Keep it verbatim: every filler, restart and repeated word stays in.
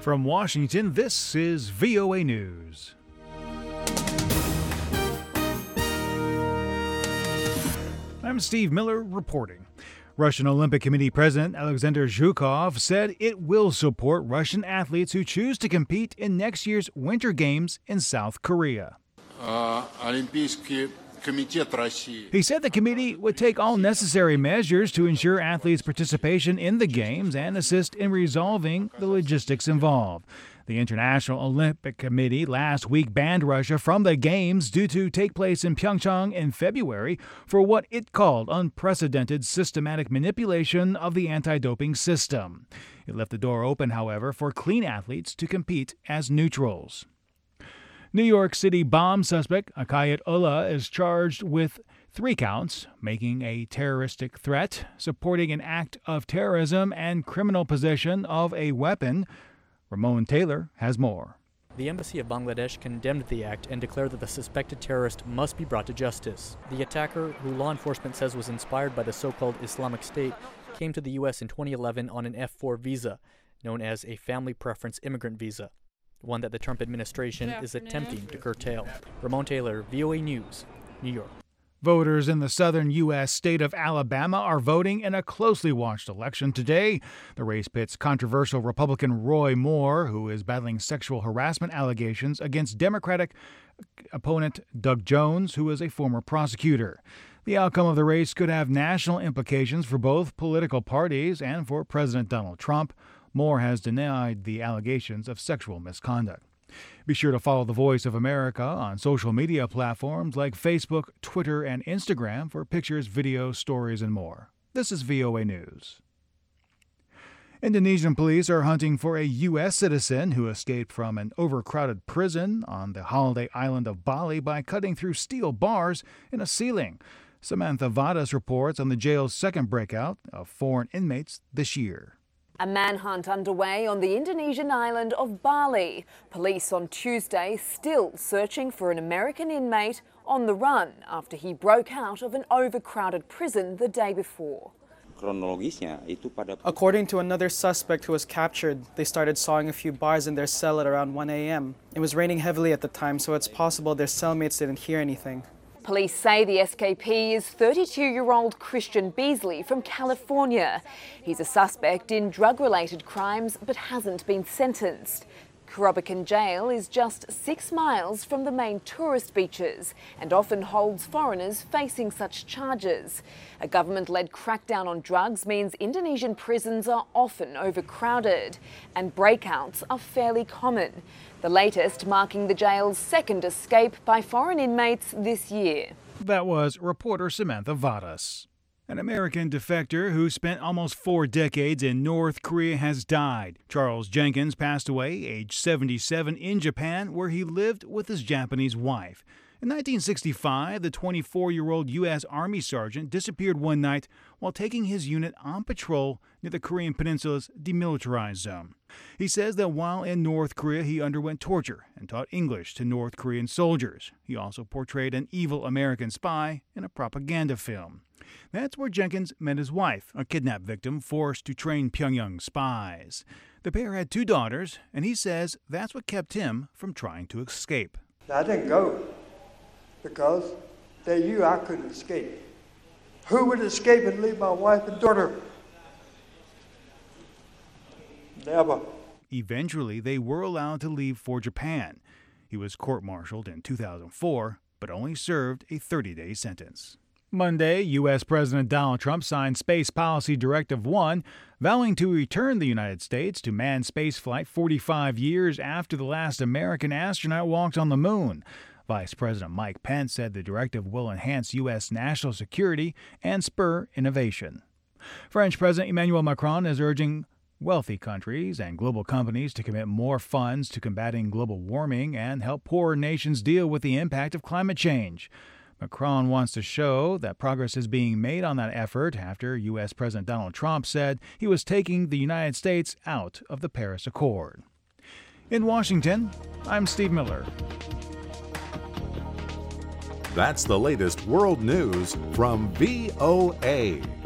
From Washington, this is V O A News. I'm Steve Miller reporting. Russian Olympic Committee President Alexander Zhukov said it will support Russian athletes who choose to compete in next year's Winter Games in South Korea. Uh, He said the committee would take all necessary measures to ensure athletes' participation in the Games and assist in resolving the logistics involved. The International Olympic Committee last week banned Russia from the Games due to take place in Pyeongchang in February for what it called unprecedented systematic manipulation of the anti-doping system. It left the door open, however, for clean athletes to compete as neutrals. New York City bomb suspect Akayat Ullah is charged with three counts: making a terroristic threat, supporting an act of terrorism, and criminal possession of a weapon. Ramon Taylor has more. The Embassy of Bangladesh condemned the act and declared that the suspected terrorist must be brought to justice. The attacker, who law enforcement says was inspired by the so-called Islamic State, came to the U S in twenty eleven on an F four visa, known as a family preference immigrant visa, one that the Trump administration is attempting to curtail. Ramon Taylor, V O A News, New York. Voters in the southern U S state of Alabama are voting in a closely watched election today. The race pits controversial Republican Roy Moore, who is battling sexual harassment allegations, against Democratic opponent Doug Jones, who is a former prosecutor. The outcome of the race could have national implications for both political parties and for President Donald Trump. Moore has denied the allegations of sexual misconduct. Be sure to follow The Voice of America on social media platforms like Facebook, Twitter, and Instagram for pictures, videos, stories, and more. This is V O A News. Indonesian police are hunting for a U S citizen who escaped from an overcrowded prison on the holiday island of Bali by cutting through steel bars in a ceiling. Samantha Vadas reports on the jail's second breakout of foreign inmates this year. A manhunt underway on the Indonesian island of Bali. Police on Tuesday still searching for an American inmate on the run after he broke out of an overcrowded prison the day before. According to another suspect who was captured, they started sawing a few bars in their cell at around one a.m. It was raining heavily at the time, so it's possible their cellmates didn't hear anything. Police say the escapee is thirty-two-year-old Christian Beasley from California. He's a suspect in drug-related crimes but hasn't been sentenced. Kerobokan Jail is just six miles from the main tourist beaches and often holds foreigners facing such charges. A government-led crackdown on drugs means Indonesian prisons are often overcrowded and breakouts are fairly common. The latest marking the jail's second escape by foreign inmates this year. That was reporter Samantha Vadas. An American defector who spent almost four decades in North Korea has died. Charles Jenkins passed away, age seventy-seven, in Japan, where he lived with his Japanese wife. In nineteen sixty-five, the twenty-four-year-old U S Army sergeant disappeared one night while taking his unit on patrol near the Korean Peninsula's demilitarized zone. He says that while in North Korea, he underwent torture and taught English to North Korean soldiers. He also portrayed an evil American spy in a propaganda film. That's where Jenkins met his wife, a kidnapped victim forced to train Pyongyang spies. The pair had two daughters, and he says that's what kept him from trying to escape. I didn't go because they knew I couldn't escape. Who would escape and leave my wife and daughter? Never. Eventually, they were allowed to leave for Japan. He was court-martialed in two thousand four, but only served a thirty-day sentence. Monday, U S President Donald Trump signed Space Policy Directive one, vowing to return the United States to manned spaceflight forty-five years after the last American astronaut walked on the moon. Vice President Mike Pence said the directive will enhance U S national security and spur innovation. French President Emmanuel Macron is urging wealthy countries and global companies to commit more funds to combating global warming and help poorer nations deal with the impact of climate change. Macron wants to show that progress is being made on that effort after U S President Donald Trump said he was taking the United States out of the Paris Accord. In Washington, I'm Steve Miller. That's the latest world news from V O A.